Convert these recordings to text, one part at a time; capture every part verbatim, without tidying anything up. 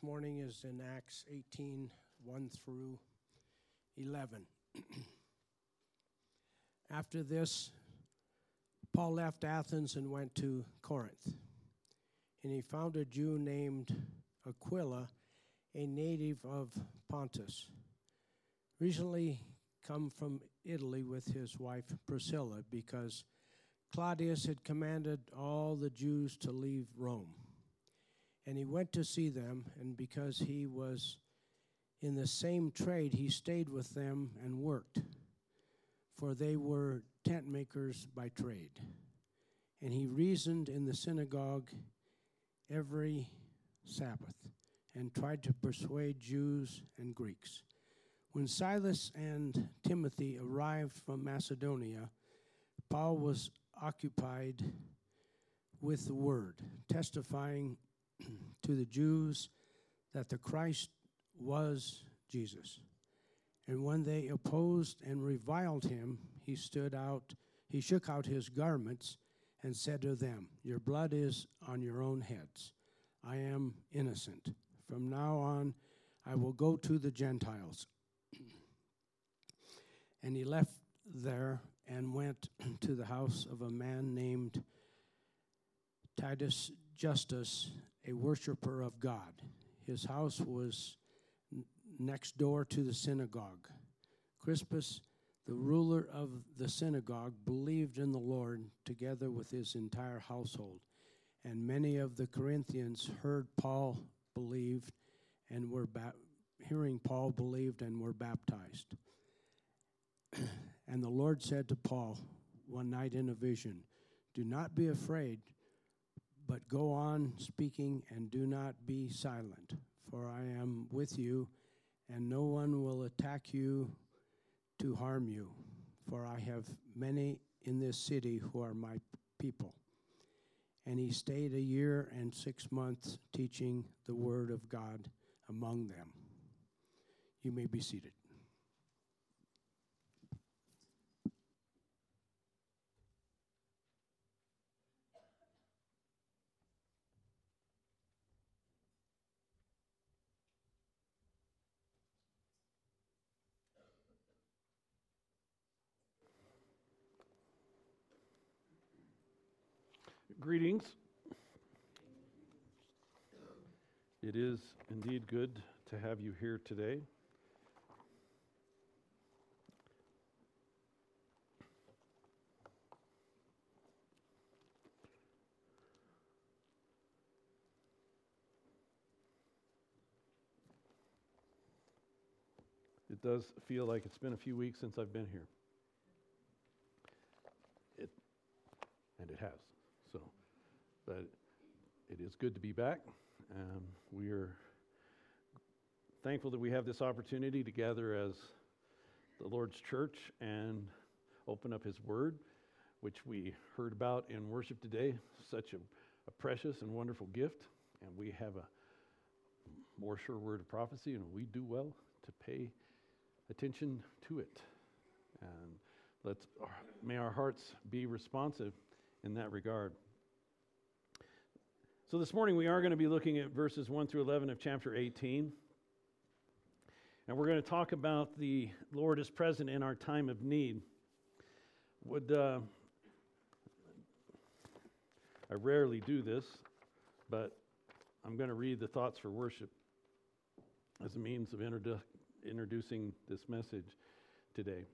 morning is in Acts eighteen, one through eleven. After this, Paul left Athens and went to Corinth, and he found a Jew named Aquila, a native of Pontus, recently come from Italy with his wife Priscilla, because Claudius had commanded all the Jews to leave Rome. And he went to see them, and because he was in the same trade, he stayed with them and worked, for they were tent makers by trade. And he reasoned in the synagogue every Sabbath and tried to persuade Jews and Greeks. When Silas and Timothy arrived from Macedonia, Paul was occupied with the word, testifying to the Jews that the Christ was Jesus. And when they opposed and reviled him, he stood out, he shook out his garments and said to them, "Your blood is on your own heads. I am innocent. From now on, I will go to the Gentiles." And he left there and went to the house of a man named Titus Justus, a worshiper of God. His house was n- next door to the synagogue. Crispus, the ruler of the synagogue, believed in the Lord together with his entire household. And many of the Corinthians heard Paul believed and were ba- hearing Paul believed and were baptized. And the Lord said to Paul one night in a vision, "Do not be afraid, but go on speaking and do not be silent, for I am with you, and no one will attack you to harm you, for I have many in this city who are my people." And he stayed a year and six months teaching the word of God among them. You may be seated. Greetings. It is indeed good to have you here today. It does feel like it's been a few weeks since I've been here. It, and it has. So, but it is good to be back. Um, we are thankful that we have this opportunity to gather as the Lord's church and open up His Word, which we heard about in worship today. Such a, a precious and wonderful gift. And we have a more sure word of prophecy, and we do well to pay attention to it. And let's may our hearts be responsive in that regard. So this morning we are going to be looking at verses one through eleven of chapter eighteen. And we're going to talk about the Lord is present in our time of need. Would uh, I rarely do this, but I'm going to read the thoughts for worship as a means of introdu- introducing this message today.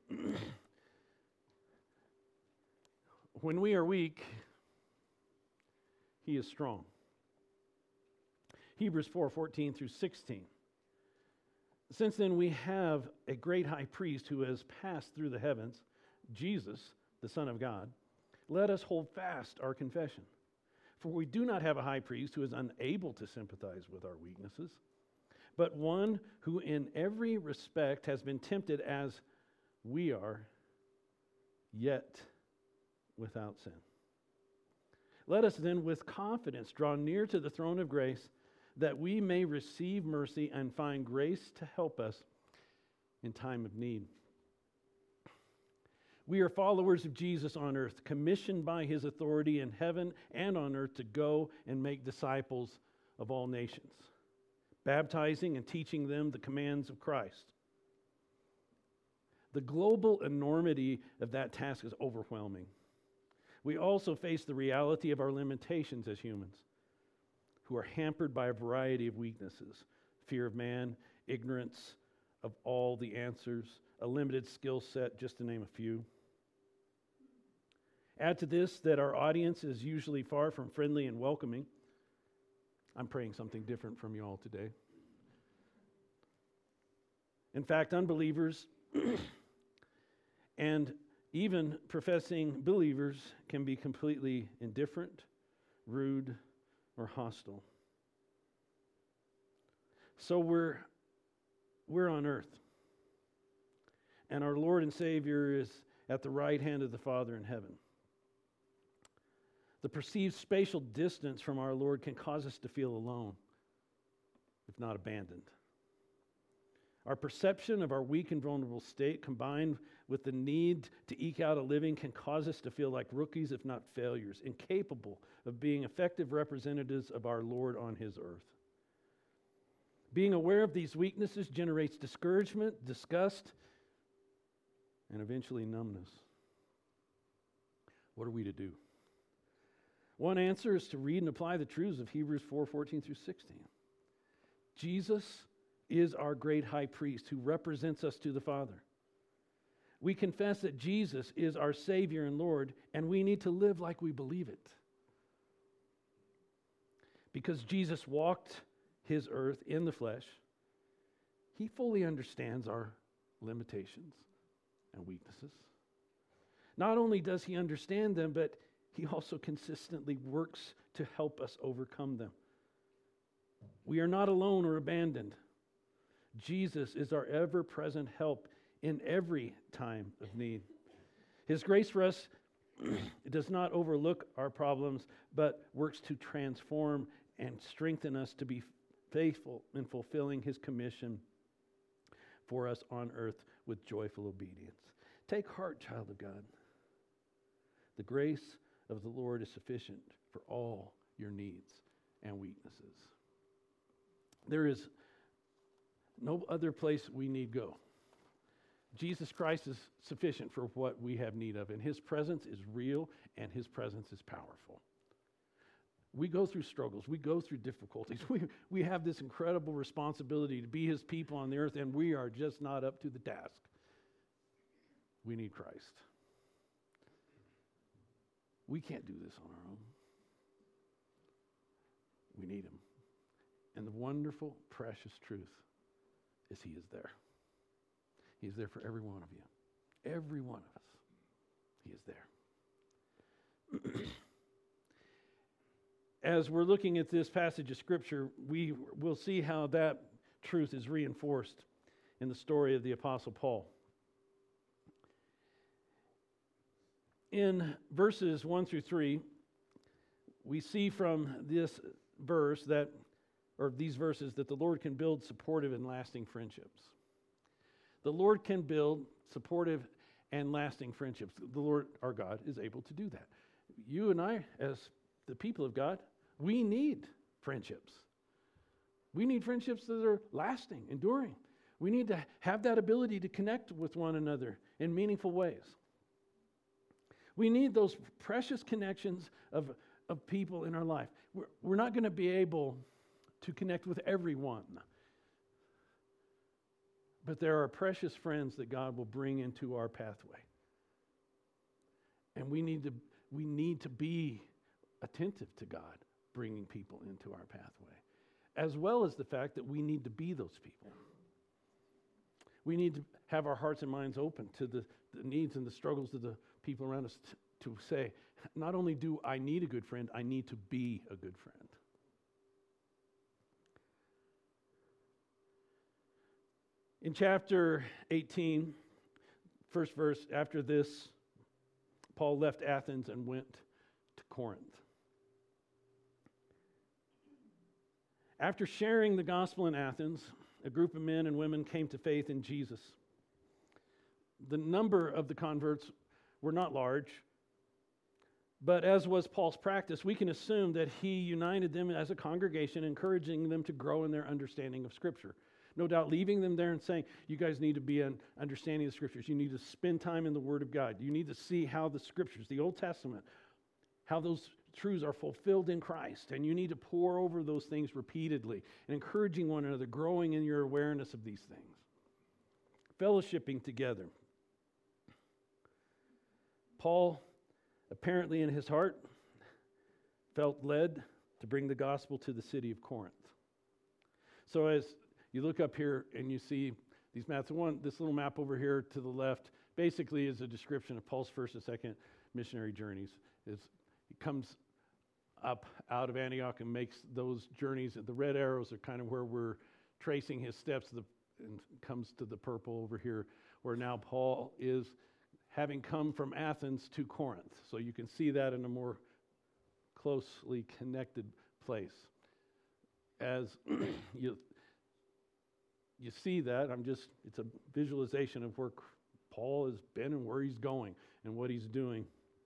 When we are weak, He is strong. Hebrews four fourteen through sixteen. Since then we have a great high priest who has passed through the heavens, Jesus, the Son of God. Let us hold fast our confession. For we do not have a high priest who is unable to sympathize with our weaknesses, but one who in every respect has been tempted as we are, yet without sin. Let us then with confidence draw near to the throne of grace, that we may receive mercy and find grace to help us in time of need. We are followers of Jesus on earth, commissioned by His authority in heaven and on earth to go and make disciples of all nations, baptizing and teaching them the commands of Christ. The global enormity of that task is overwhelming. We also face the reality of our limitations as humans, who are hampered by a variety of weaknesses: fear of man, ignorance of all the answers, a limited skill set, just to name a few. Add to this that our audience is usually far from friendly and welcoming. I'm praying something different from you all today. In fact, unbelievers and even professing believers can be completely indifferent, rude, or hostile. So we're we're on earth, and our Lord and Savior is at the right hand of the Father in heaven. The perceived spatial distance from our Lord can cause us to feel alone, if not abandoned. Our perception of our weak and vulnerable state, combined with the need to eke out a living, can cause us to feel like rookies, if not failures, incapable of being effective representatives of our Lord on His earth. Being aware of these weaknesses generates discouragement, disgust, and eventually numbness. What are we to do? One answer is to read and apply the truths of Hebrews four fourteen through sixteen. Jesus is our great high priest who represents us to the Father. We confess that Jesus is our Savior and Lord, and we need to live like we believe it. Because Jesus walked His earth in the flesh, He fully understands our limitations and weaknesses. Not only does He understand them, but He also consistently works to help us overcome them. We are not alone or abandoned. Jesus is our ever-present help in every time of need. His grace for us does not overlook our problems, but works to transform and strengthen us to be faithful in fulfilling His commission for us on earth with joyful obedience. Take heart, child of God. The grace of the Lord is sufficient for all your needs and weaknesses. There is no other place we need go. Jesus Christ is sufficient for what we have need of, and His presence is real and His presence is powerful. We go through struggles. We go through difficulties. We, we have this incredible responsibility to be His people on the earth, and we are just not up to the task. We need Christ. We can't do this on our own. We need Him. And the wonderful, precious truth is He is there. He is there for every one of you. Every one of us. He is there. As we're looking at this passage of Scripture, we will see how that truth is reinforced in the story of the Apostle Paul. In verses one through three, we see from this verse that, or these verses, that the Lord can build supportive and lasting friendships. The Lord can build supportive and lasting friendships. The Lord, our God, is able to do that. You and I, as the people of God, we need friendships. We need friendships that are lasting, enduring. We need to have that ability to connect with one another in meaningful ways. We need those precious connections of, of people in our life. We're, we're not going to be able to connect with everyone. But there are precious friends that God will bring into our pathway. And we need to, we need to be attentive to God bringing people into our pathway, as well as the fact that we need to be those people. We need to have our hearts and minds open to the, the needs and the struggles of the people around us t- to say, not only do I need a good friend, I need to be a good friend. In chapter eighteen, first verse, after this, Paul left Athens and went to Corinth. After sharing the gospel in Athens, a group of men and women came to faith in Jesus. The number of the converts were not large, But as was Paul's practice, we can assume that he united them as a congregation, encouraging them to grow in their understanding of Scripture. No doubt leaving them there and saying, you guys need to be an understanding of the Scriptures. You need to spend time in the Word of God. You need to see how the Scriptures, the Old Testament, how those truths are fulfilled in Christ. And you need to pour over those things repeatedly and encouraging one another, growing in your awareness of these things. Fellowshipping together. Paul, apparently in his heart, felt led to bring the gospel to the city of Corinth. So as you look up here and you see these maps, one, this little map over here to the left basically is a description of Paul's first and second missionary journeys. It's, he comes up out of Antioch and makes those journeys. The red arrows are kind of where we're tracing his steps, the, and comes to the purple over here, where now Paul is having come from Athens to Corinth. So you can see that in a more closely connected place. As you you see that, I'm just, it's a visualization of where Paul has been and where he's going and what he's doing.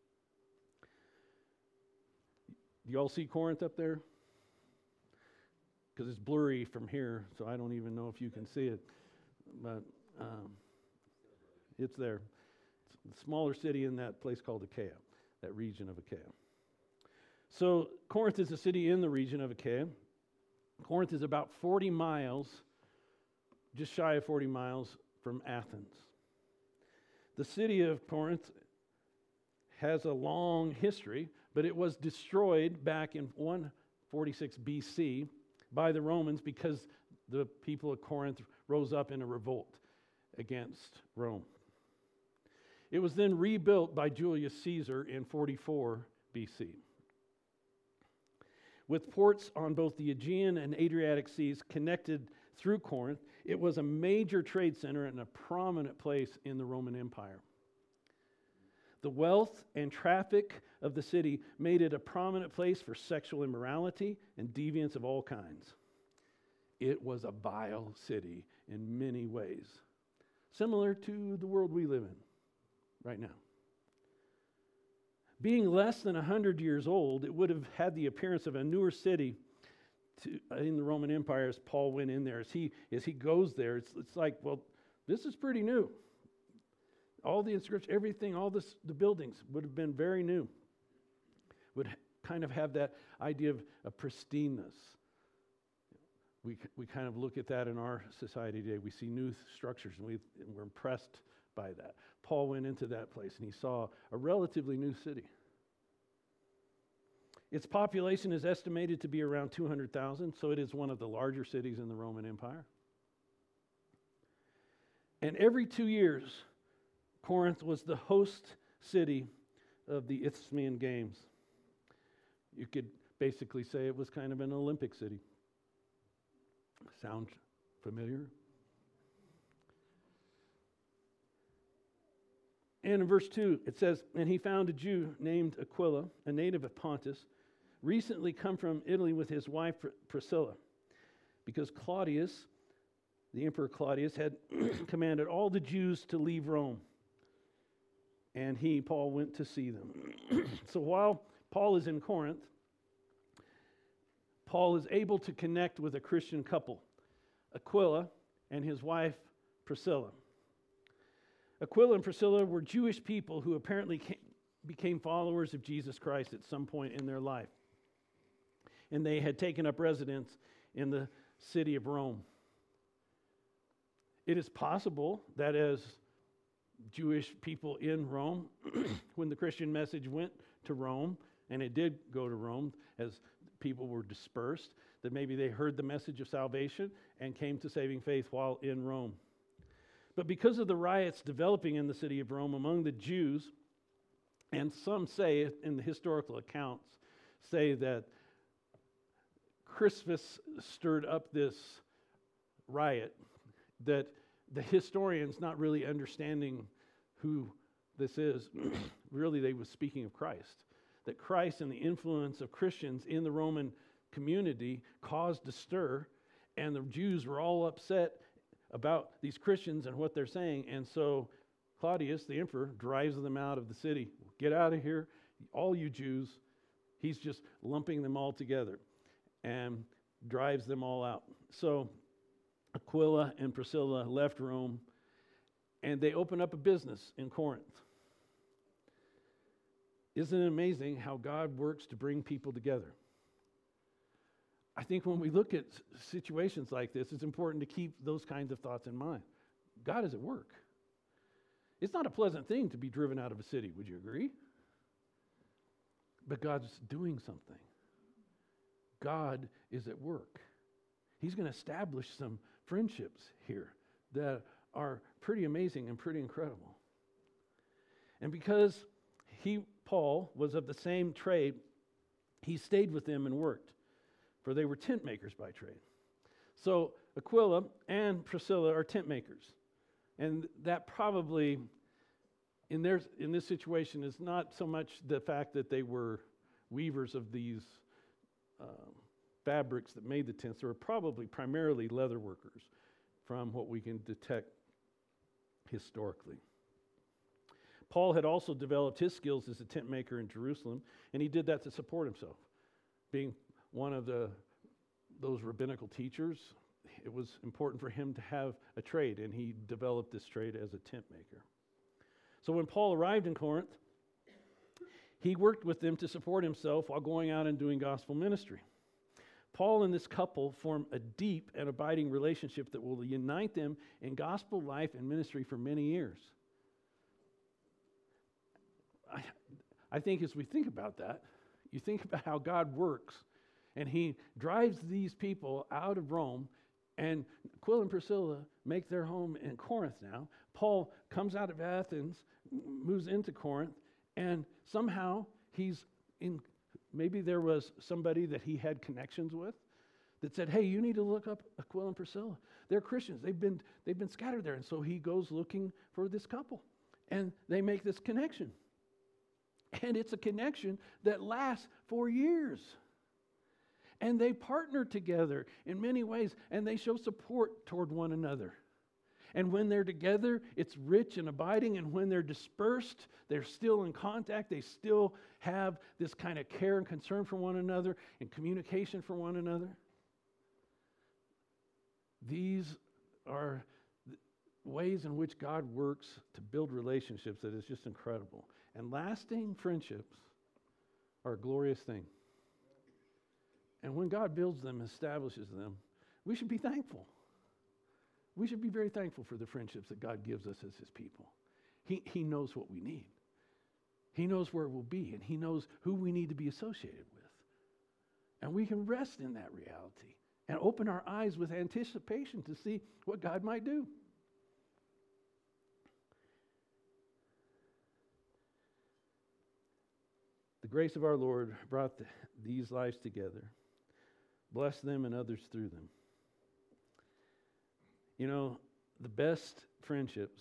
Do you all see Corinth up there? Because it's blurry from here, so I don't even know if you can see it. But um, it's there. It's a smaller city in that place called Achaia, that region of Achaia. So Corinth is a city in the region of Achaia. Corinth is about forty miles, just shy of forty miles from Athens. The city of Corinth has a long history, but it was destroyed back in one forty-six B C by the Romans because the people of Corinth rose up in a revolt against Rome. It was then rebuilt by Julius Caesar in forty-four B C. With ports on both the Aegean and Adriatic seas connected through Corinth, it was a major trade center and a prominent place in the Roman Empire. The wealth and traffic of the city made it a prominent place for sexual immorality and deviance of all kinds. It was a vile city in many ways, similar to the world we live in right now. Being less than one hundred years old, it would have had the appearance of a newer city to, uh, in the Roman Empire as Paul went in there. As he, as he goes there, it's, it's like, well, this is pretty new. All the inscriptions, everything, all this, the buildings would have been very new. Would kind of have that idea of, of pristineness. We, we kind of look at that in our society today. We see new structures and, we, and we're impressed by that. Paul went into that place and he saw a relatively new city. Its population is estimated to be around two hundred thousand, so it is one of the larger cities in the Roman Empire. And every two years, Corinth was the host city of the Isthmian Games. You could basically say it was kind of an Olympic city. Sound familiar? And in verse two, it says, and he found a Jew named Aquila, a native of Pontus, recently come from Italy with his wife Priscilla, because Claudius, the Emperor Claudius, had commanded all the Jews to leave Rome. And he, Paul, went to see them. So while Paul is in Corinth, Paul is able to connect with a Christian couple, Aquila and his wife Priscilla. Aquila and Priscilla were Jewish people who apparently came, became followers of Jesus Christ at some point in their life. And they had taken up residence in the city of Rome. It is possible that as Jewish people in Rome, when the Christian message went to Rome, and it did go to Rome as people were dispersed, that maybe they heard the message of salvation and came to saving faith while in Rome. But because of the riots developing in the city of Rome among the Jews, and some say in the historical accounts, say that Crispus stirred up this riot, that the historians, not really understanding who this is, really they were speaking of Christ. That Christ and the influence of Christians in the Roman community caused a stir, and the Jews were all upset about these Christians and what they're saying. And so Claudius, the emperor, drives them out of the city. Get out of here. all you Jews, he's just lumping them all together and drives them all out. So Aquila and Priscilla left Rome, and they open up a business in Corinth. Isn't it amazing how God works to bring people together? I think when we look at situations like this, it's important to keep those kinds of thoughts in mind. God is at work. It's not a pleasant thing to be driven out of a city, would you agree? But God's doing something. God is at work. He's going to establish some friendships here that are pretty amazing and pretty incredible. And because he, Paul, was of the same trade, he stayed with them and worked, for they were tent makers by trade. So Aquila and Priscilla are tent makers. And that probably, in their in this situation, is not so much the fact that they were weavers of these uh, fabrics that made the tents. They were probably primarily leather workers from what we can detect historically. Paul had also developed his skills as a tent maker in Jerusalem, and he did that to support himself. Being one of the those rabbinical teachers, it was important for him to have a trade, and he developed this trade as a tent maker. So when Paul arrived in Corinth, he worked with them to support himself while going out and doing gospel ministry. Paul and this couple form a deep and abiding relationship that will unite them in gospel life and ministry for many years. I, I think as we think about that, you think about how God works, and he drives these people out of Rome, and Aquila and Priscilla make their home in Corinth now. Paul comes out of Athens, moves into Corinth, and somehow he's in, maybe there was somebody that he had connections with that said, hey, you need to look up Aquila and Priscilla. They're Christians. They've been, they've been scattered there. And so he goes looking for this couple, and they make this connection. And it's a connection that lasts for years. And they partner together in many ways, and they show support toward one another. And when they're together, it's rich and abiding. And when they're dispersed, they're still in contact. They still have this kind of care and concern for one another and communication for one another. These are ways in which God works to build relationships that is just incredible. And lasting friendships are a glorious thing. And when God builds them, establishes them, we should be thankful. We should be very thankful for the friendships that God gives us as his people. He, he knows what we need. He knows where we'll be, and he knows who we need to be associated with. And we can rest in that reality and open our eyes with anticipation to see what God might do. The grace of our Lord brought the, these lives together. Bless them and others through them. You know, the best friendships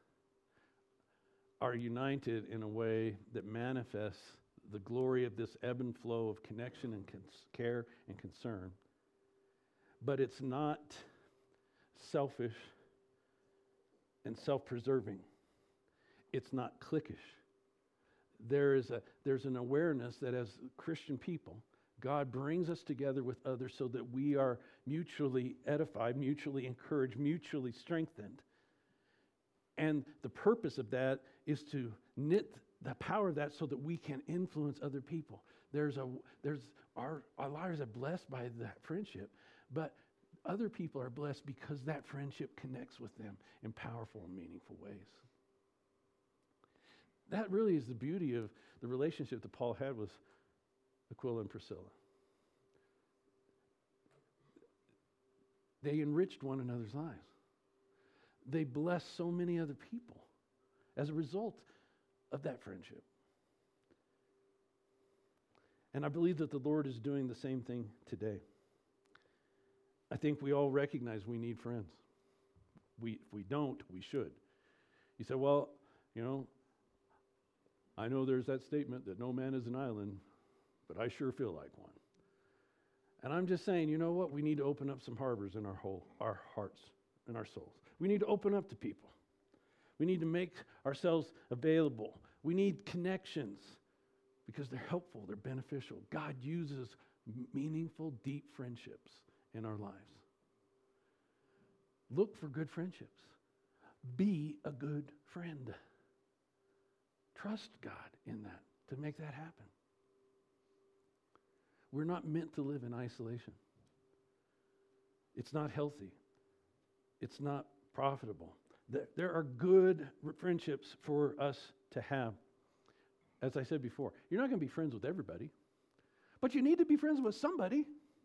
are united in a way that manifests the glory of this ebb and flow of connection and cons- care and concern. But it's not selfish and self-preserving. It's not cliquish. There is a, there's an awareness that as Christian people, God brings us together with others so that we are mutually edified, mutually encouraged, mutually strengthened. And the purpose of that is to knit the power of that so that we can influence other people. There's a there's our, our lives are blessed by that friendship, but other people are blessed because that friendship connects with them in powerful and meaningful ways. That really is the beauty of the relationship that Paul had with Aquila and Priscilla. They enriched one another's lives. They blessed so many other people as a result of that friendship. And I believe that the Lord is doing the same thing today. I think we all recognize we need friends. We, if we don't, we should. You say, well, you know, I know there's that statement that no man is an island, but I sure feel like one. And I'm just saying, you know what? We need to open up some harbors in our whole, our hearts and our souls. We need to open up to people. We need to make ourselves available. We need connections because they're helpful, they're beneficial. God uses meaningful, deep friendships in our lives. Look for good friendships. Be a good friend. Trust God in that to make that happen. We're not meant to live in isolation. It's not healthy. It's not profitable. There are good friendships for us to have. As I said before, you're not going to be friends with everybody, but you need to be friends with somebody.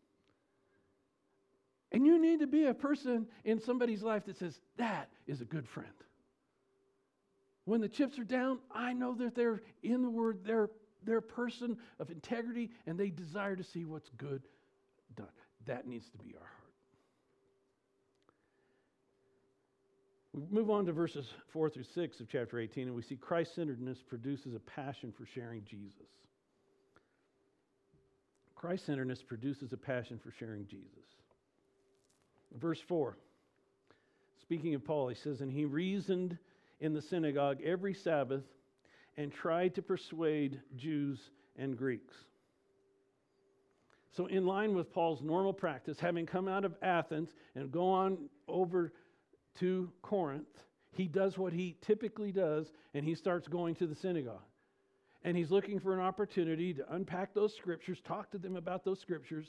And you need to be a person in somebody's life that says, that is a good friend. When the chips are down, I know that they're in the Word, they're, they're a person of integrity, and they desire to see what's good done. That needs to be our heart. We move on to verses four through six of chapter eighteen, and we see Christ-centeredness produces a passion for sharing Jesus. Christ-centeredness produces a passion for sharing Jesus. Verse four, speaking of Paul, he says, and he reasoned in the synagogue every Sabbath and tried to persuade Jews and Greeks. So in line with Paul's normal practice, having come out of Athens and go on over to Corinth, he does what he typically does, and he starts going to the synagogue. And he's looking for an opportunity to unpack those scriptures, talk to them about those scriptures,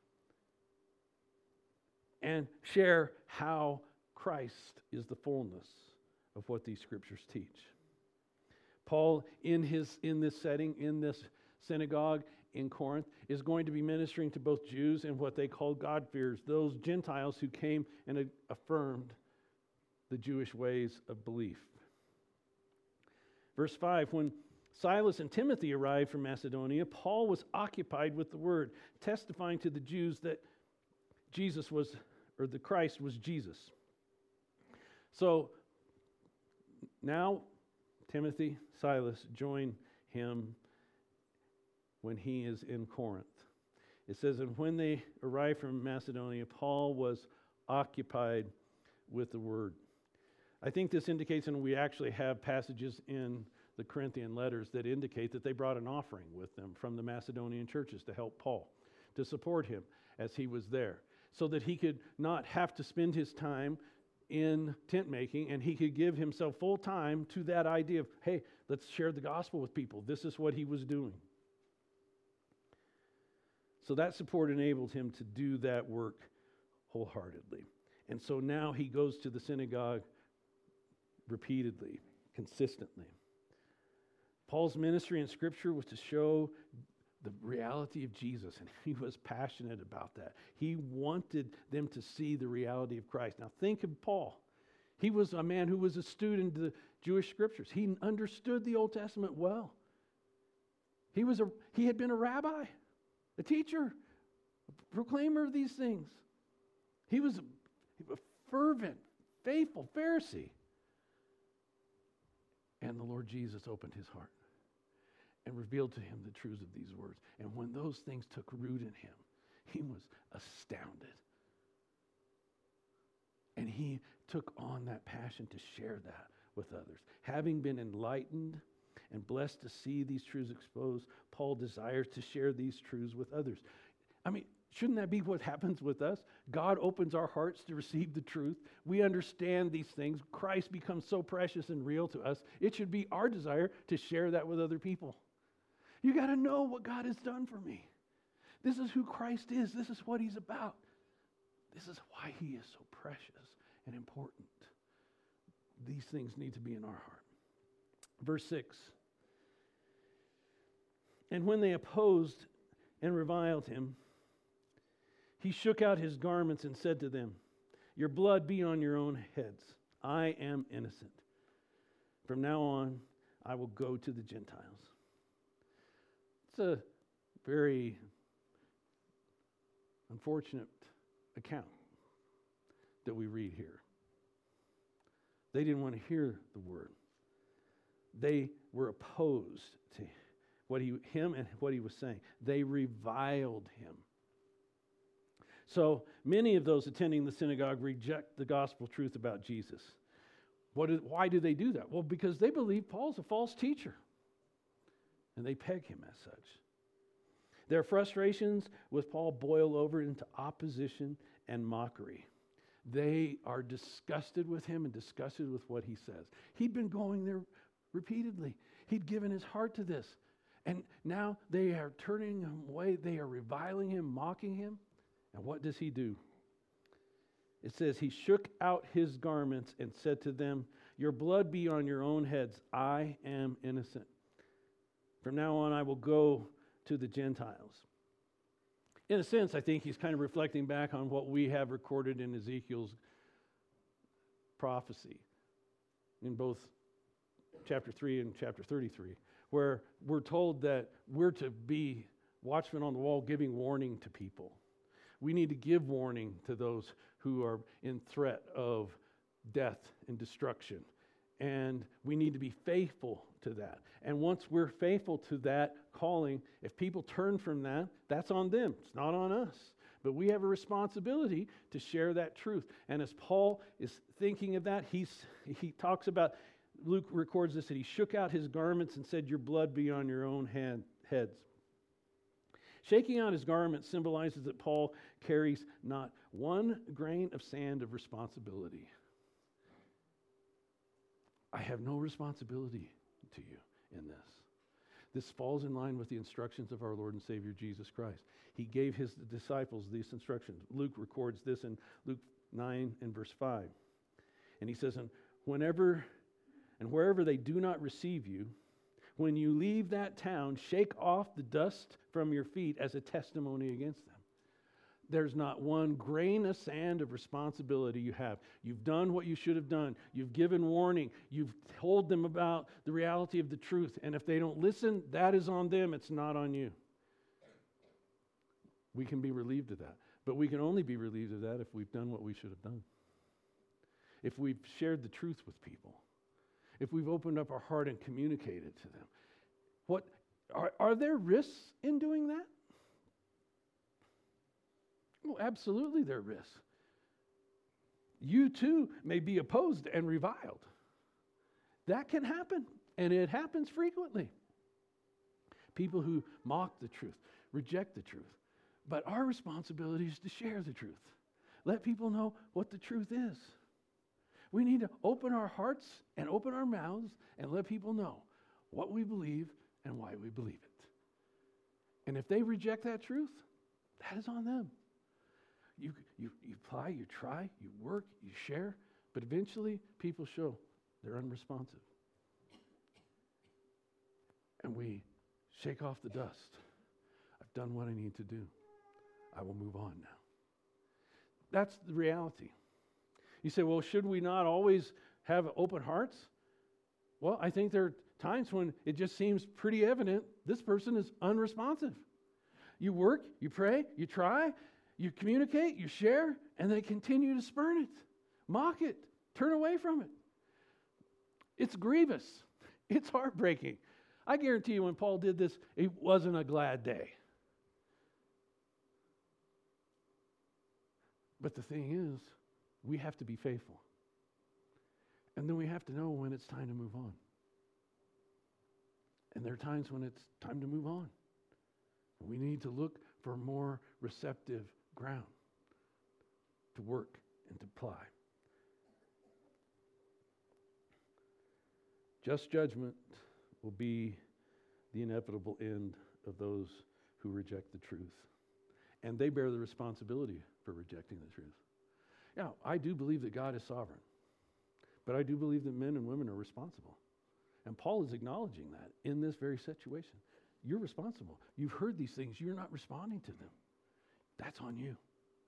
and share how Christ is the fullness of what these scriptures teach. Paul, in his in this setting, in this synagogue in Corinth, is going to be ministering to both Jews and what they call God-fearers, those Gentiles who came and affirmed the Jewish ways of belief. Verse five, when Silas and Timothy arrived from Macedonia, Paul was occupied with the word, testifying to the Jews that Jesus was, or the Christ was Jesus. So now Timothy, Silas join him when he is in Corinth. It says, and when they arrived from Macedonia, Paul was occupied with the word. I think this indicates, and we actually have passages in the Corinthian letters that indicate that they brought an offering with them from the Macedonian churches to help Paul, to support him as he was there, so that he could not have to spend his time in tent making, and he could give himself full time to that idea of, hey, let's share the gospel with people. This is what he was doing. So that support enabled him to do that work wholeheartedly. And so now he goes to the synagogue repeatedly, consistently. Paul's ministry in Scripture was to show the reality of Jesus, and he was passionate about that. He wanted them to see the reality of Christ. Now think of Paul. He was a man who was a student of the Jewish Scriptures. He understood the Old Testament well. He was a he had been a rabbi, a teacher, a proclaimer of these things. He was a, a fervent, faithful Pharisee. And the Lord Jesus opened his heart and revealed to him the truths of these words. And when those things took root in him, he was astounded. And he took on that passion to share that with others. Having been enlightened and blessed to see these truths exposed, Paul desires to share these truths with others. I mean, shouldn't that be what happens with us? God opens our hearts to receive the truth. We understand these things. Christ becomes so precious and real to us. It should be our desire to share that with other people. You got to know what God has done for me. This is who Christ is. This is what he's about. This is why he is so precious and important. These things need to be in our heart. Verse six. And when they opposed and reviled him, he shook out his garments and said to them, your blood be on your own heads. I am innocent. From now on, I will go to the Gentiles. It's a very unfortunate account that we read here. They didn't want to hear the word. They were opposed to what he, him and what he was saying. They reviled him. So many of those attending the synagogue reject the gospel truth about Jesus. What is, why do they do that? Well, because they believe Paul's a false teacher. and they peg him as such. Their frustrations with Paul boil over into opposition and mockery. They are disgusted with him and disgusted with what he says. He'd been going there repeatedly. He'd given his heart to this. And now they are turning him away. They are reviling him, mocking him. And what does he do? It says, he shook out his garments and said to them, your blood be on your own heads. I am innocent. From now on, I will go to the Gentiles. In a sense, I think he's kind of reflecting back on what we have recorded in Ezekiel's prophecy in both chapter three and chapter thirty-three, where we're told that we're to be watchmen on the wall giving warning to people. We need to give warning to those who are in threat of death and destruction. And we need to be faithful to that. And once we're faithful to that calling, if people turn from that, that's on them. It's not on us. But we have a responsibility to share that truth. And as Paul is thinking of that, he's, he talks about, Luke records this, that he shook out his garments and said, your blood be on your own hand, heads. Shaking out his garments symbolizes that Paul carries not one grain of sand of responsibility. I have no responsibility to you in this. This falls in line with the instructions of our Lord and Savior Jesus Christ. He gave his disciples these instructions. Luke records this in Luke nine and verse five. And he says, and whenever and wherever they do not receive you, when you leave that town, shake off the dust from your feet as a testimony against them. There's not one grain of sand of responsibility you have. You've done what you should have done. You've given warning. You've told them about the reality of the truth. And if they don't listen, that is on them. It's not on you. We can be relieved of that. But we can only be relieved of that if we've done what we should have done. If we've shared the truth with people. If we've opened up our heart and communicated to them. What are, are there risks in doing that? Well, absolutely there are risks. You too may be opposed and reviled. That can happen, and it happens frequently. People who mock the truth, reject the truth. But our responsibility is to share the truth. Let people know what the truth is. We need to open our hearts and open our mouths and let people know what we believe and why we believe it. And if they reject that truth, that is on them. You, you, you apply, you try, you work, you share, but eventually people show they're unresponsive. And we shake off the dust. I've done what I need to do. I will move on now. That's the reality. You say, well, should we not always have open hearts? Well, I think there are times when it just seems pretty evident this person is unresponsive. You work, you pray, you try, you communicate, you share, and they continue to spurn it, mock it, turn away from it. It's grievous. It's heartbreaking. I guarantee you when Paul did this, it wasn't a glad day. But the thing is, we have to be faithful. And then we have to know when it's time to move on. And there are times when it's time to move on. We need to look for more receptive ground to work and to apply. Just judgment will be the inevitable end of those who reject the truth. And they bear the responsibility for rejecting the truth. Now, I do believe that God is sovereign. But I do believe that men and women are responsible. And Paul is acknowledging that in this very situation. You're responsible. You've heard these things. You're not responding to them. That's on you.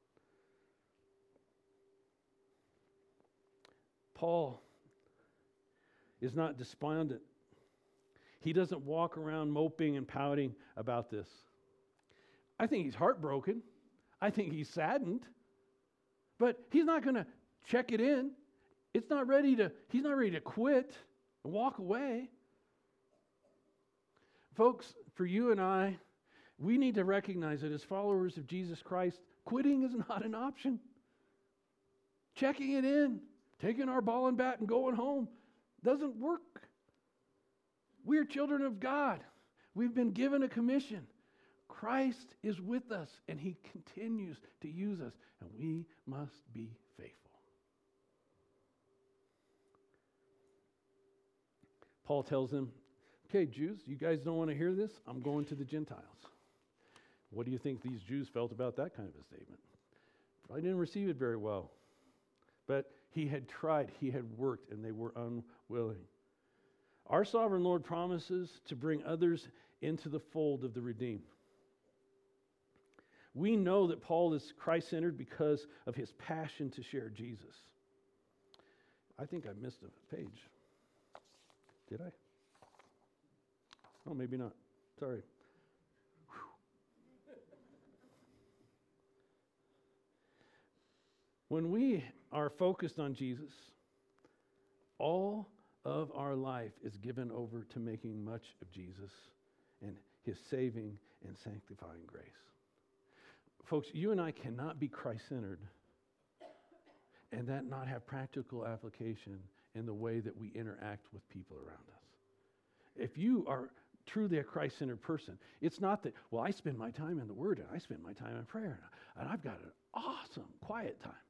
Paul is not despondent. He doesn't walk around moping and pouting about this. I think he's heartbroken. I think he's saddened. But he's not going to check it in. It's not ready to, he's not ready to quit and walk away. Folks, for you and I, we need to recognize that as followers of Jesus Christ, quitting is not an option. Checking it in, taking our ball and bat and going home doesn't work. We're children of God. We've been given a commission. Christ is with us, and he continues to use us, and we must be faithful. Paul tells them, okay, Jews, you guys don't want to hear this? I'm going to the Gentiles. What do you think these Jews felt about that kind of a statement? Probably didn't receive it very well. But he had tried, he had worked, and they were unwilling. Our sovereign Lord promises to bring others into the fold of the redeemed. We know that Paul is Christ-centered because of his passion to share Jesus. I think I missed a page. Did I? Oh, maybe not. Sorry. Whew. When we are focused on Jesus, all of our life is given over to making much of Jesus and his saving and sanctifying grace. Folks, you and I cannot be Christ-centered and that not have practical application in the way that we interact with people around us. If you are truly a Christ-centered person, it's not that, well, I spend my time in the Word and I spend my time in prayer and I've got an awesome quiet time.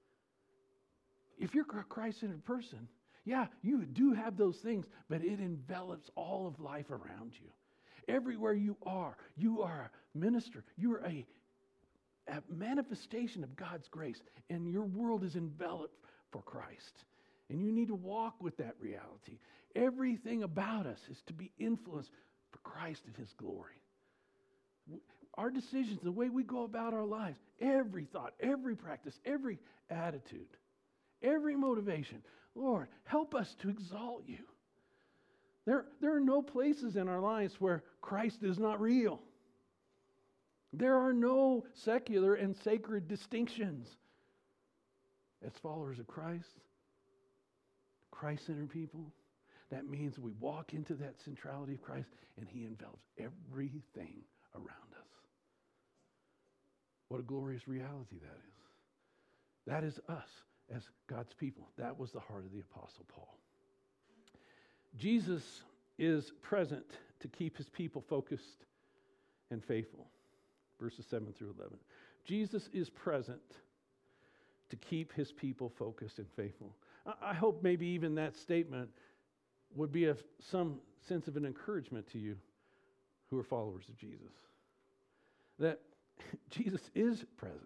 If you're a Christ-centered person, yeah, you do have those things, but it envelops all of life around you. Everywhere you are, you are a minister. You are a, a manifestation of God's grace, and your world is enveloped for Christ. And you need to walk with that reality. Everything about us is to be influenced for Christ and his glory. Our decisions, the way we go about our lives, every thought, every practice, every attitude, every motivation, Lord, help us to exalt you. There, there are no places in our lives where Christ is not real. There are no secular and sacred distinctions. As followers of Christ, Christ-centered people, that means we walk into that centrality of Christ and he envelops everything around us. What a glorious reality that is. That is us as God's people. That was the heart of the Apostle Paul. Jesus is present to keep his people focused and faithful. Verses seven through eleven. Jesus is present to keep his people focused and faithful. I hope maybe even that statement would be of some sense of an encouragement to you who are followers of Jesus. That Jesus is present.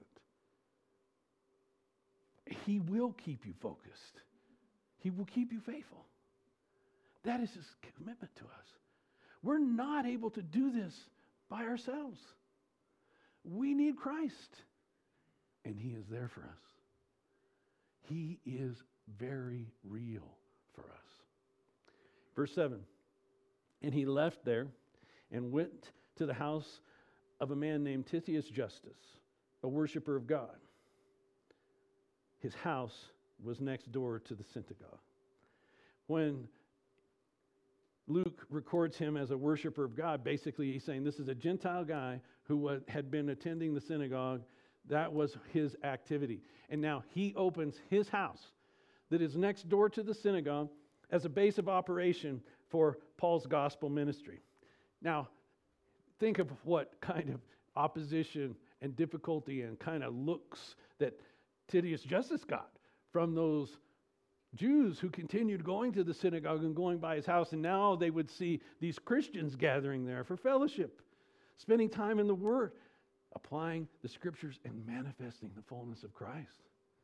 He will keep you focused. He will keep you faithful. That is his commitment to us. We're not able to do this by ourselves. We need Christ, and he is there for us. He is very real for us. Verse seven, and he left there and went to the house of a man named Titius Justus, a worshiper of God. His house was next door to the synagogue. When Luke records him as a worshiper of God, basically he's saying this is a Gentile guy who had been attending the synagogue. That was his activity. And now he opens his house that is next door to the synagogue as a base of operation for Paul's gospel ministry. Now, think of what kind of opposition and difficulty and kind of looks that Titius Justus got from those Jews who continued going to the synagogue and going by his house, and now they would see these Christians gathering there for fellowship, spending time in the Word, applying the Scriptures and manifesting the fullness of Christ.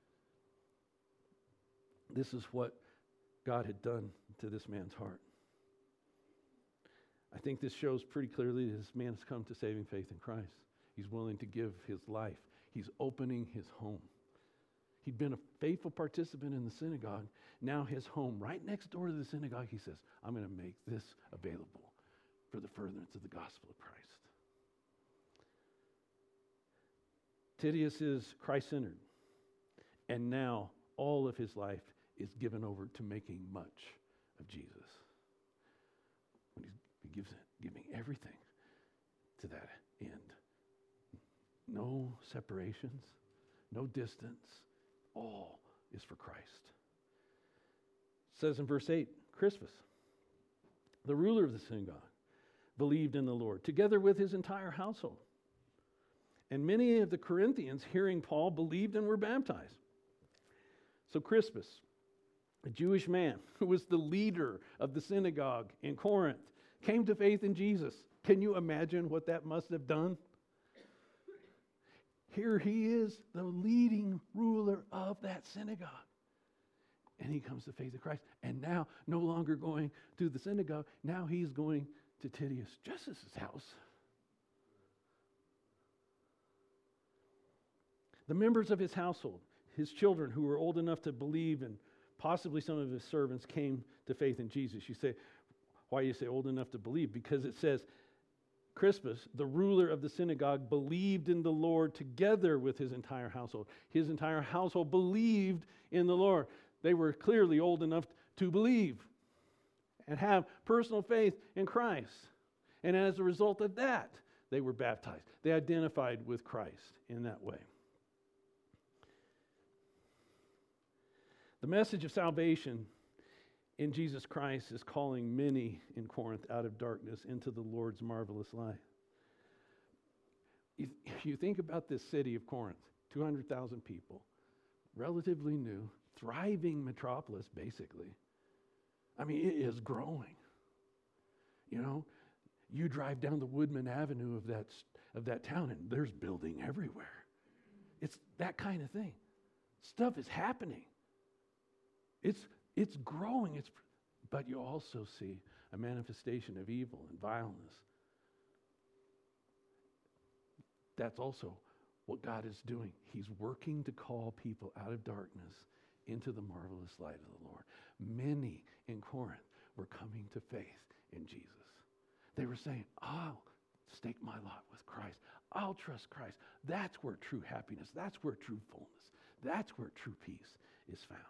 This is what God had done to this man's heart. I think this shows pretty clearly that this man has come to saving faith in Christ. He's willing to give his life. He's opening his home. He'd been a faithful participant in the synagogue. Now his home, right next door to the synagogue, he says, I'm going to make this available for the furtherance of the gospel of Christ. Titius is Christ-centered. And now all of his life is given over to making much of Jesus. When he's, he gives it, giving everything to that end. No separations, no distance. All is for Christ. It says in verse eight, Crispus, the ruler of the synagogue, believed in the Lord, together with his entire household. And many of the Corinthians, hearing Paul, believed and were baptized. So Crispus, a Jewish man who was the leader of the synagogue in Corinth, came to faith in Jesus. Can you imagine what that must have done? Here he is, the leading ruler of that synagogue. And he comes to faith in Christ. And now, no longer going to the synagogue, now he's going to Titius Justus' house. The members of his household, his children who were old enough to believe, and possibly some of his servants came to faith in Jesus. You say, why do you say old enough to believe? Because it says, Crispus, the ruler of the synagogue, believed in the Lord together with his entire household. His entire household believed in the Lord. They were clearly old enough to believe and have personal faith in Christ. And as a result of that, they were baptized. They identified with Christ in that way. The message of salvation in Jesus Christ is calling many in Corinth out of darkness into the Lord's marvelous light. You, you think about this city of Corinth, two hundred thousand people, relatively new, thriving metropolis, basically. I mean, it is growing. You know, you drive down the Woodman Avenue of that, of that town, and there's building everywhere. It's that kind of thing. Stuff is happening. It's it's growing. It's but you also see a manifestation of evil and vileness. That's also what God is doing. He's working to call people out of darkness into the marvelous light of the Lord. Many in Corinth were coming to faith in Jesus. They were saying, I'll stake my lot with Christ. I'll trust Christ. That's where true happiness, that's where true fullness, that's where true peace is found.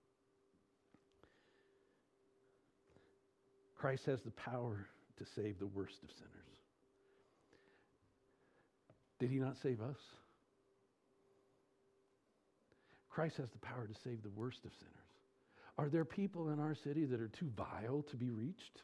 Christ has the power to save the worst of sinners. Did he not save us? Christ has the power to save the worst of sinners. Are there people in our city that are too vile to be reached?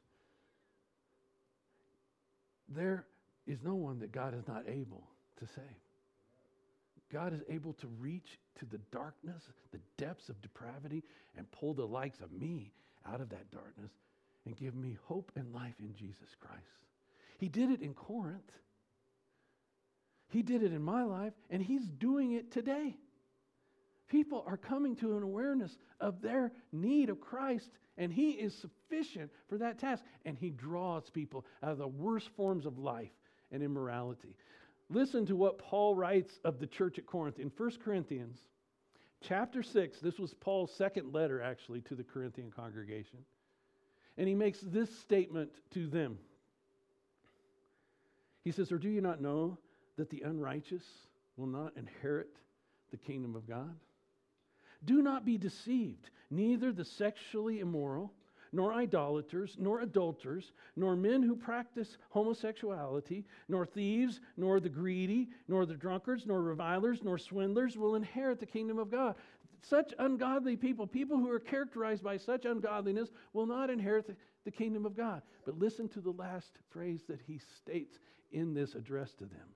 There is no one that God is not able to save. God is able to reach to the darkness, the depths of depravity, and pull the likes of me out of that darkness and give me hope and life in Jesus Christ. He did it in Corinth. He did it in my life, and he's doing it today. People are coming to an awareness of their need of Christ, and he is sufficient for that task, and he draws people out of the worst forms of life and immorality. Listen to what Paul writes of the church at Corinth in First Corinthians chapter six. This was Paul's second letter, actually, to the Corinthian congregation. And he makes this statement to them. He says, or do you not know that the unrighteous will not inherit the kingdom of God? Do not be deceived. Neither the sexually immoral, nor idolaters, nor adulterers, nor men who practice homosexuality, nor thieves, nor the greedy, nor the drunkards, nor revilers, nor swindlers will inherit the kingdom of God. Such ungodly people, people who are characterized by such ungodliness, will not inherit the, the kingdom of God. But listen to the last phrase that he states in this address to them.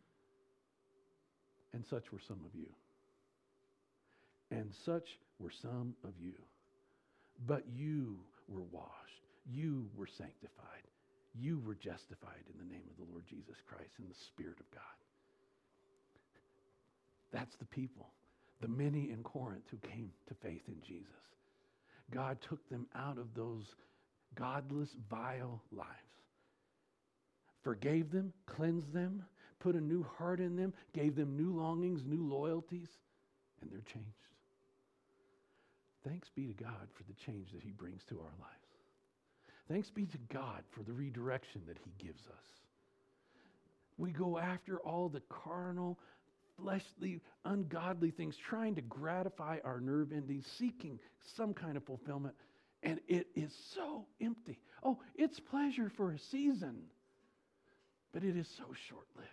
And such were some of you. And such were some of you. But you were washed. You were sanctified. You were justified in the name of the Lord Jesus Christ in the Spirit of God. That's the people. The many in Corinth who came to faith in Jesus. God took them out of those godless, vile lives. Forgave them, cleansed them, put a new heart in them, gave them new longings, new loyalties, and they're changed. Thanks be to God for the change that he brings to our lives. Thanks be to God for the redirection that he gives us. We go after all the carnal, fleshly, ungodly things, trying to gratify our nerve endings, seeking some kind of fulfillment, and it is so empty. Oh, it's pleasure for a season, but it is so short-lived.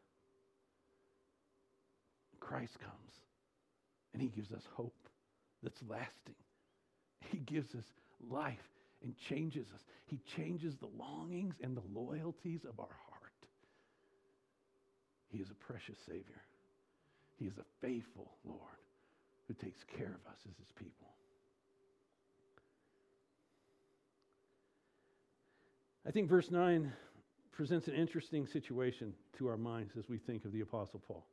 Christ comes, and he gives us hope that's lasting. He gives us life, and changes us. He changes the longings and the loyalties of our heart. He is a precious Savior. He is a faithful Lord who takes care of us as his people. I think verse nine presents an interesting situation to our minds as we think of the Apostle Paul.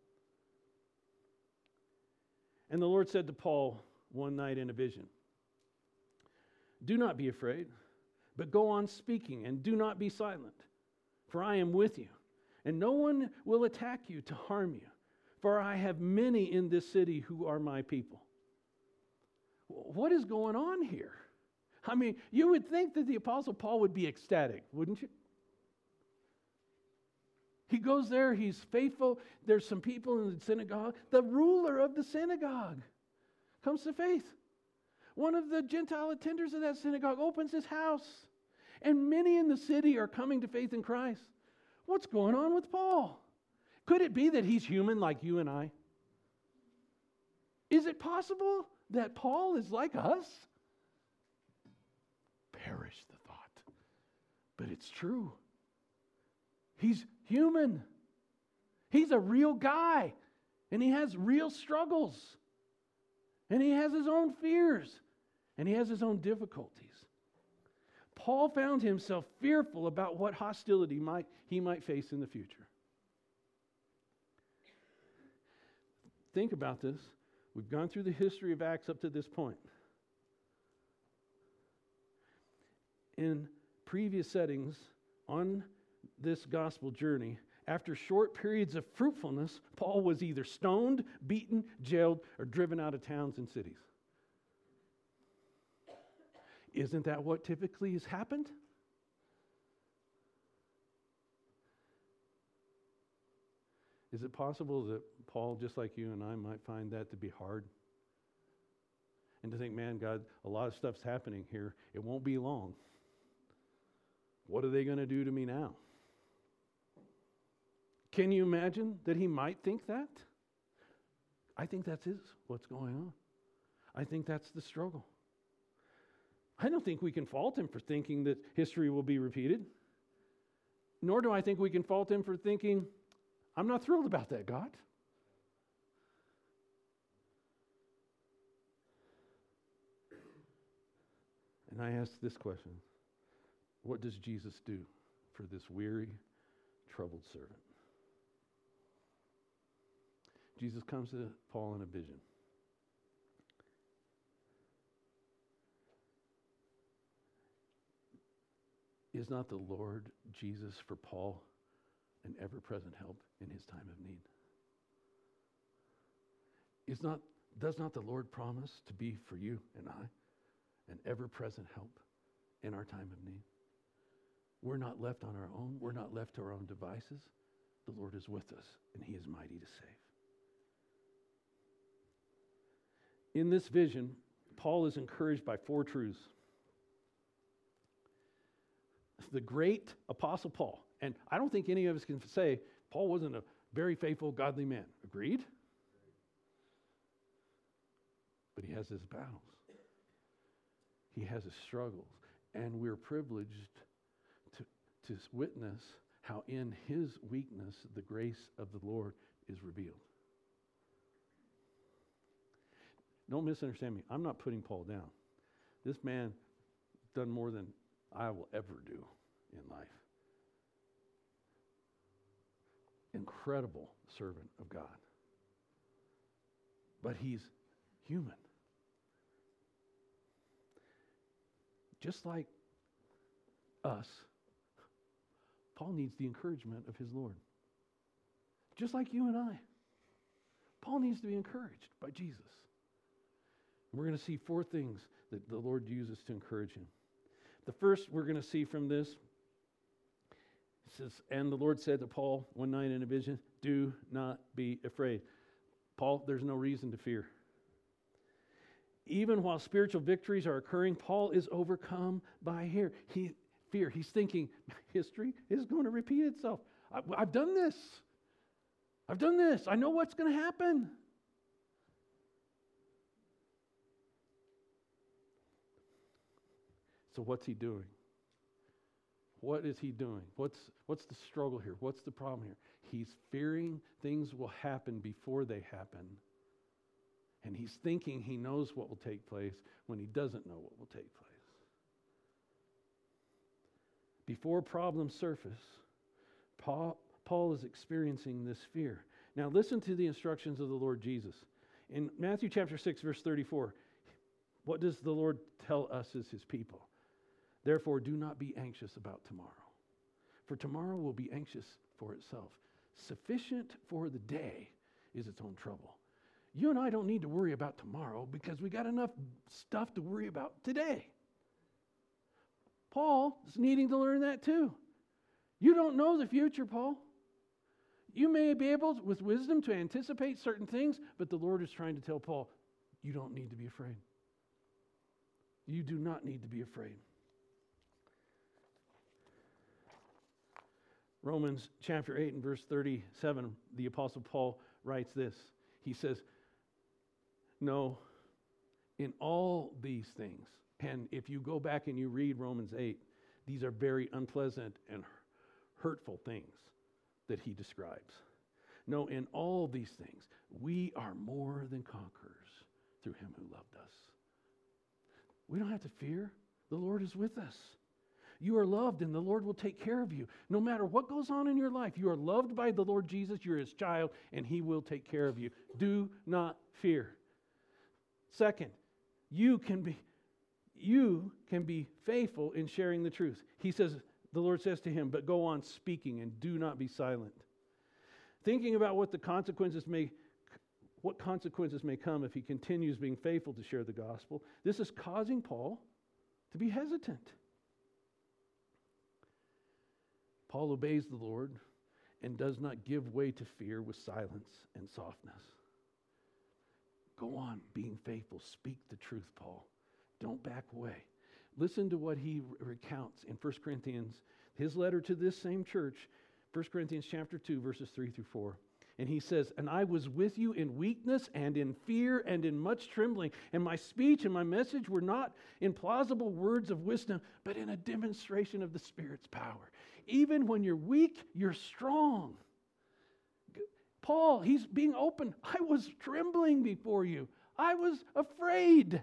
And the Lord said to Paul one night in a vision, "Do not be afraid, but go on speaking, and do not be silent, for I am with you, and no one will attack you to harm you, for I have many in this city who are my people." What is going on here? I mean, you would think that the Apostle Paul would be ecstatic, wouldn't you? He goes there, he's faithful. There's some people in the synagogue. The ruler of the synagogue comes to faith. One of the Gentile attenders of that synagogue opens his house, and many in the city are coming to faith in Christ. What's going on with Paul? Could it be that he's human like you and I? Is it possible that Paul is like us? Perish the thought. But it's true. He's human. He's a real guy. And he has real struggles. And he has his own fears. And he has his own difficulties. Paul found himself fearful about what hostility might, he might face in the future. Think about this. We've gone through the history of Acts up to this point. In previous settings on this gospel journey, after short periods of fruitfulness, Paul was either stoned, beaten, jailed, or driven out of towns and cities. Isn't that what typically has happened? Is it possible that Paul, just like you and I, might find that to be hard? And to think, man, God, a lot of stuff's happening here. It won't be long. What are they going to do to me now? Can you imagine that he might think that? I think that's his, what's going on. I think that's the struggle. I don't think we can fault him for thinking that history will be repeated. Nor do I think we can fault him for thinking, I'm not thrilled about that, God. And I ask this question. What does Jesus do for this weary, troubled servant? Jesus comes to Paul in a vision. Is not the Lord Jesus for Paul an ever-present help in his time of need? Is not, does not the Lord promise to be for you and I an ever-present help in our time of need? We're not left on our own. We're not left to our own devices. The Lord is with us, and he is mighty to save. In this vision, Paul is encouraged by four truths. The great Apostle Paul, and I don't think any of us can say Paul wasn't a very faithful, godly man. Agreed? But he has his battles. He has his struggles. And we're privileged to, to witness how in his weakness the grace of the Lord is revealed. Don't misunderstand me. I'm not putting Paul down. This man done more than I will ever do in life. Incredible servant of God. But he's human. Just like us, Paul needs the encouragement of his Lord. Just like you and I. Paul needs to be encouraged by Jesus. We're going to see four things that the Lord uses to encourage him. The first we're going to see from this, it says, and the Lord said to Paul one night in a vision, do not be afraid. Paul, there's no reason to fear. Even while spiritual victories are occurring, Paul is overcome by fear. He, fear. He's thinking, history is going to repeat itself. I, I've done this. I've done this. I know what's going to happen. It's So what's he doing? What is he doing? What's, what's the struggle here? What's the problem here? He's fearing things will happen before they happen. And he's thinking he knows what will take place when he doesn't know what will take place. Before problems surface, Paul, Paul is experiencing this fear. Now listen to the instructions of the Lord Jesus. In Matthew chapter six, verse thirty-four, what does the Lord tell us as his people? Therefore, do not be anxious about tomorrow, for tomorrow will be anxious for itself. Sufficient for the day is its own trouble. You and I don't need to worry about tomorrow because we got enough stuff to worry about today. Paul is needing to learn that too. You don't know the future, Paul. You may be able, with wisdom, to anticipate certain things, but the Lord is trying to tell Paul, you don't need to be afraid. You do not need to be afraid. Romans chapter eight and verse thirty-seven, the Apostle Paul writes this. He says, no, in all these things, and if you go back and you read Romans eight, these are very unpleasant and hurtful things that he describes. No, in all these things, we are more than conquerors through him who loved us. We don't have to fear. The Lord is with us. You are loved and the Lord will take care of you. No matter what goes on in your life, you are loved by the Lord Jesus. You're his child and he will take care of you. Do not fear. Second, you can be you can be faithful in sharing the truth. He says, the Lord says to him, but go on speaking and do not be silent. Thinking about what the consequences may what consequences may come if he continues being faithful to share the gospel, this is causing Paul to be hesitant. Paul obeys the Lord and does not give way to fear with silence and softness. Go on being faithful. Speak the truth, Paul. Don't back away. Listen to what he recounts in First Corinthians, his letter to this same church, First Corinthians chapter two, verses three through four. And he says, and I was with you in weakness and in fear and in much trembling. And my speech and my message were not in plausible words of wisdom, but in a demonstration of the Spirit's power. Even when you're weak, you're strong. Paul, he's being open. I was trembling before you. I was afraid.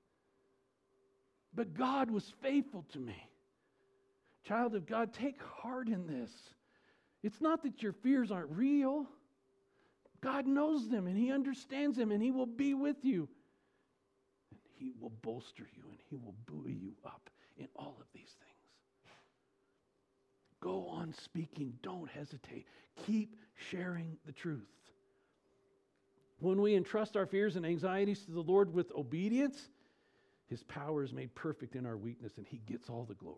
But God was faithful to me. Child of God, take heart in this. It's not that your fears aren't real. God knows them and he understands them and he will be with you. And he will bolster you and he will buoy you up in all of these things. Go on speaking. Don't hesitate. Keep sharing the truth. When we entrust our fears and anxieties to the Lord with obedience, his power is made perfect in our weakness and he gets all the glory.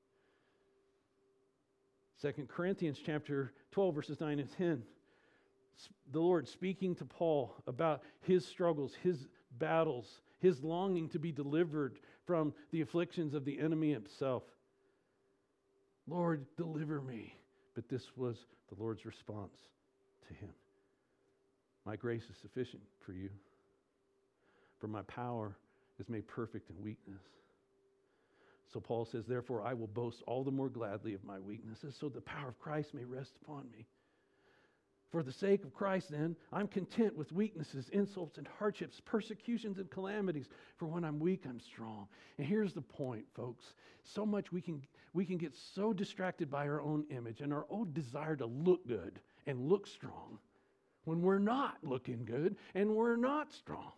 Second Corinthians chapter twelve, verses nine and ten. The Lord speaking to Paul about his struggles, his battles, his longing to be delivered from the afflictions of the enemy himself. Lord, deliver me. But this was the Lord's response to him. My grace is sufficient for you, for my power is made perfect in weakness. So Paul says, therefore I will boast all the more gladly of my weaknesses, so the power of Christ may rest upon me. For the sake of Christ, then, I'm content with weaknesses, insults, and hardships, persecutions, and calamities. For when I'm weak, I'm strong. And here's the point, folks. So much we can we can get so distracted by our own image and our own desire to look good and look strong when we're not looking good and we're not strong.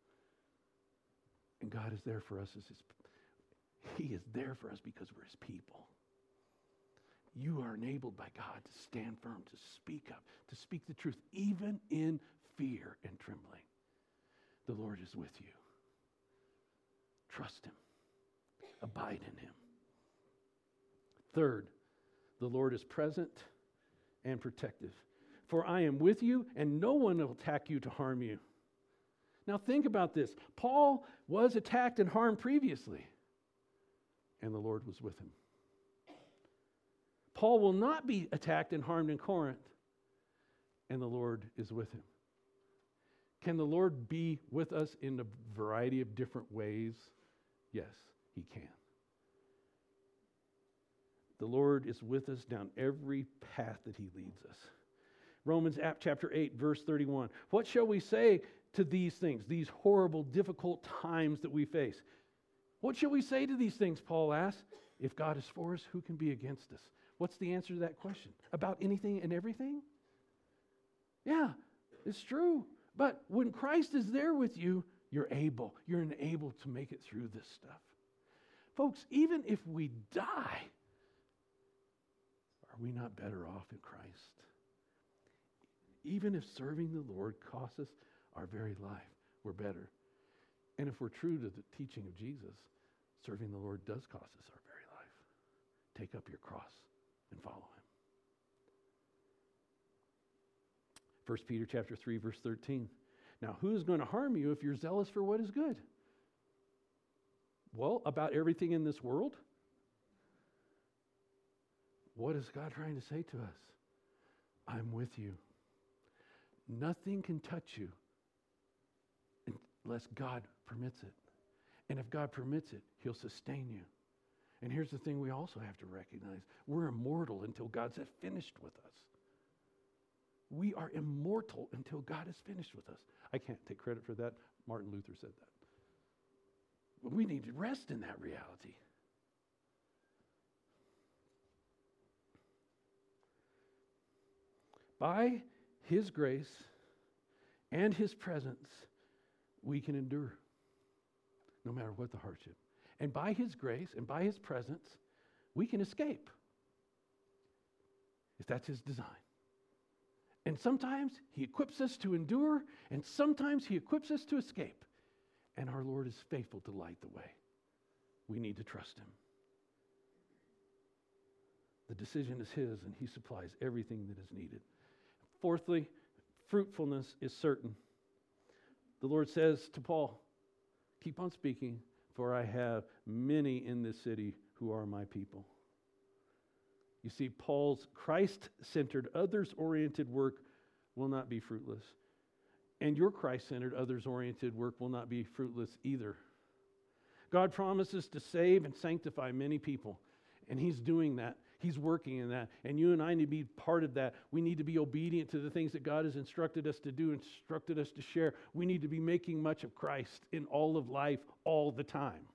And God is there for us as his He is there for us because we're his people. You are enabled by God to stand firm, to speak up, to speak the truth, even in fear and trembling. The Lord is with you. Trust him. Abide in him. Third, the Lord is present and protective. For I am with you, and no one will attack you to harm you. Now think about this. Paul was attacked and harmed previously, and the Lord was with him. Paul will not be attacked and harmed in Corinth, and the Lord is with him. Can the Lord be with us in a variety of different ways? Yes, he can. The Lord is with us down every path that he leads us. Romans chapter eight, verse thirty-one. What shall we say to these things, these horrible, difficult times that we face? What shall we say to these things, Paul asks? If God is for us, who can be against us? What's the answer to that question? About anything and everything? Yeah, it's true. But when Christ is there with you, you're able, you're enabled to make it through this stuff. Folks, even if we die, are we not better off in Christ? Even if serving the Lord costs us our very life, we're better. And if we're true to the teaching of Jesus, serving the Lord does cost us our very life. Take up your cross and follow him. First Peter chapter three, verse thirteen. Now, who is going to harm you if you're zealous for what is good? Well, about everything in this world? What is God trying to say to us? I'm with you. Nothing can touch you unless God permits it. And if God permits it, he'll sustain you. And here's the thing we also have to recognize. We're immortal until God's finished with us. We are immortal until God is finished with us. I can't take credit for that. Martin Luther said that. But we need to rest in that reality. By his grace and his presence, we can endure, no matter what the hardship. And by his grace and by his presence, we can escape, if that's his design. And sometimes he equips us to endure, and sometimes he equips us to escape. And our Lord is faithful to light the way. We need to trust him. The decision is his, and he supplies everything that is needed. Fourthly, fruitfulness is certain. The Lord says to Paul, keep on speaking, for I have many in this city who are my people. You see, Paul's Christ-centered, others-oriented work will not be fruitless. And your Christ-centered, others-oriented work will not be fruitless either. God promises to save and sanctify many people, and he's doing that. He's working in that. And you and I need to be part of that. We need to be obedient to the things that God has instructed us to do, instructed us to share. We need to be making much of Christ in all of life, all the time.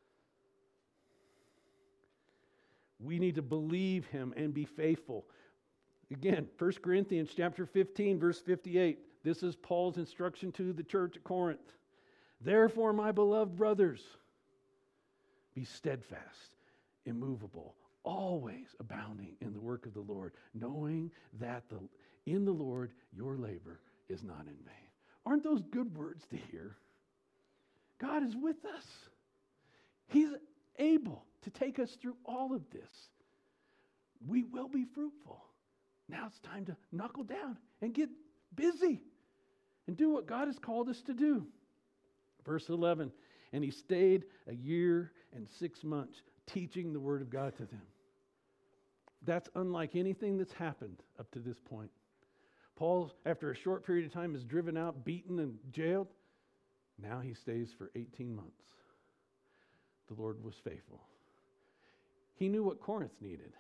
We need to believe him and be faithful. Again, First Corinthians chapter fifteen, verse fifty-eight. This is Paul's instruction to the church at Corinth. Therefore, my beloved brothers, be steadfast, immovable, always abounding in the work of the Lord, knowing that the, in the Lord your labor is not in vain. Aren't those good words to hear? God is with us. He's able to take us through all of this. We will be fruitful. Now it's time to knuckle down and get busy and do what God has called us to do. Verse eleven, and he stayed a year and six months teaching the word of God to them. That's unlike anything that's happened up to this point. Paul, after a short period of time, is driven out, beaten, and jailed. Now he stays for eighteen months. The Lord was faithful. He knew what Corinth needed.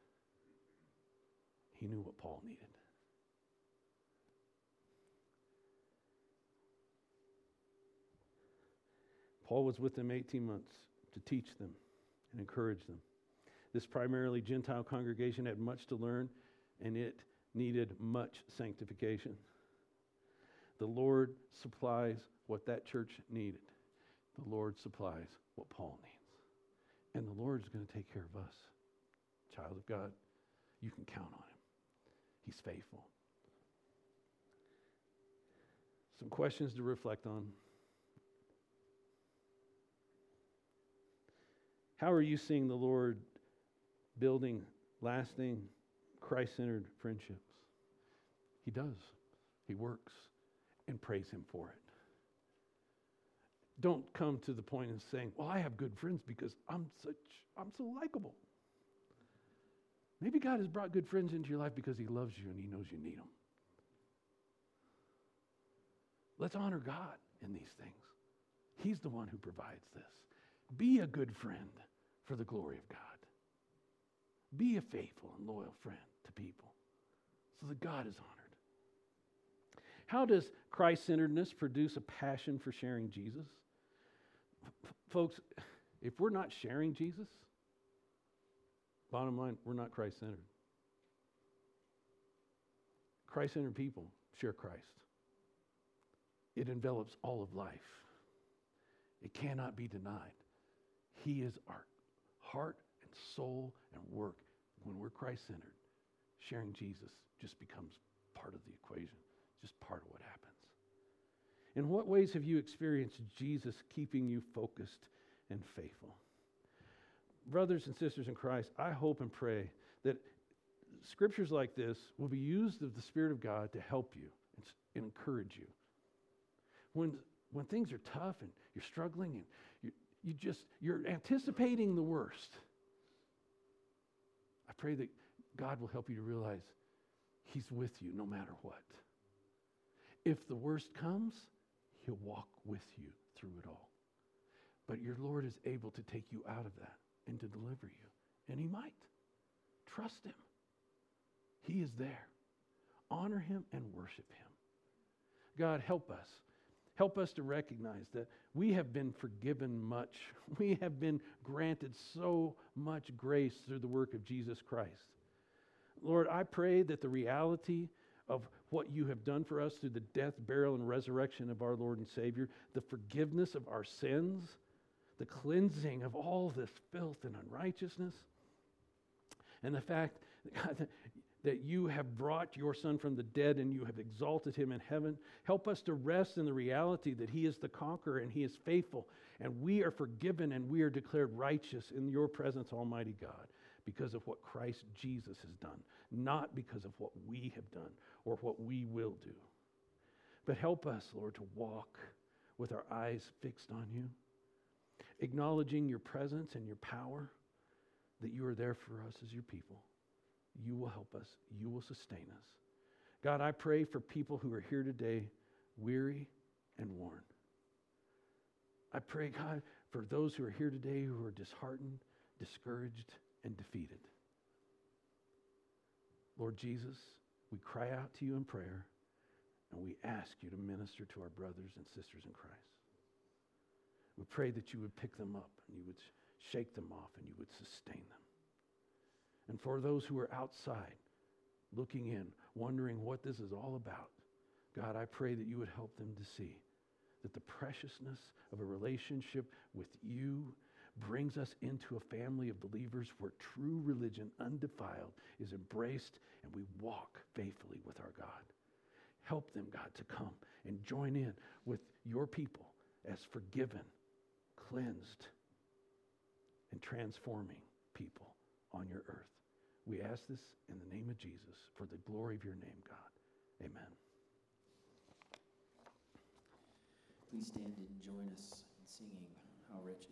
He knew what Paul needed. Paul was with them eighteen months to teach them and encourage them. This primarily Gentile congregation had much to learn, and it needed much sanctification. The Lord supplies what that church needed. The Lord supplies what Paul needs. And the Lord's going to take care of us. Child of God, you can count on him. He's faithful. Some questions to reflect on. How are you seeing the Lord building lasting, Christ-centered friendships? He does. He works, and praise him for it. Don't come to the point of saying, well, I have good friends because I'm such, I'm so likable. Maybe God has brought good friends into your life because he loves you and he knows you need them. Let's honor God in these things. He's the one who provides this. Be a good friend for the glory of God. Be a faithful and loyal friend to people so that God is honored. How does Christ-centeredness produce a passion for sharing Jesus? F- folks, if we're not sharing Jesus, bottom line, we're not Christ-centered. Christ-centered people share Christ. It envelops all of life. It cannot be denied. He is our heart and soul and work. When we're Christ-centered, sharing Jesus just becomes part of the equation, just part of what happens. In what ways have you experienced Jesus keeping you focused and faithful? Brothers and sisters in Christ, I hope and pray that scriptures like this will be used of the Spirit of God to help you and encourage you. When, when things are tough and you're struggling and you, you just, you're anticipating the worst, I pray that God will help you to realize He's with you no matter what. If the worst comes, He'll walk with you through it all. But your Lord is able to take you out of that and to deliver you. And He might. Trust Him. He is there. Honor Him and worship Him. God, help us. Help us to recognize that we have been forgiven much. We have been granted so much grace through the work of Jesus Christ. Lord, I pray that the reality of what you have done for us through the death, burial, and resurrection of our Lord and Savior, the forgiveness of our sins, the cleansing of all this filth and unrighteousness, and the fact that, that you have brought your Son from the dead and you have exalted Him in heaven. Help us to rest in the reality that He is the conqueror and He is faithful, and we are forgiven and we are declared righteous in your presence, Almighty God, because of what Christ Jesus has done, not because of what we have done or what we will do. But help us, Lord, to walk with our eyes fixed on you, acknowledging your presence and your power, that you are there for us as your people. You will help us. You will sustain us. God, I pray for people who are here today, weary and worn. I pray, God, for those who are here today who are disheartened, discouraged, and defeated. Lord Jesus, we cry out to you in prayer, and we ask you to minister to our brothers and sisters in Christ. We pray that you would pick them up, and you would shake them off, and you would sustain them. And for those who are outside, looking in, wondering what this is all about, God, I pray that you would help them to see that the preciousness of a relationship with you brings us into a family of believers where true religion, undefiled, is embraced, and we walk faithfully with our God. Help them, God, to come and join in with your people as forgiven, cleansed, and transforming people on your earth. We ask this in the name of Jesus, for the glory of your name, God. Amen. Please stand and join us in singing How Rich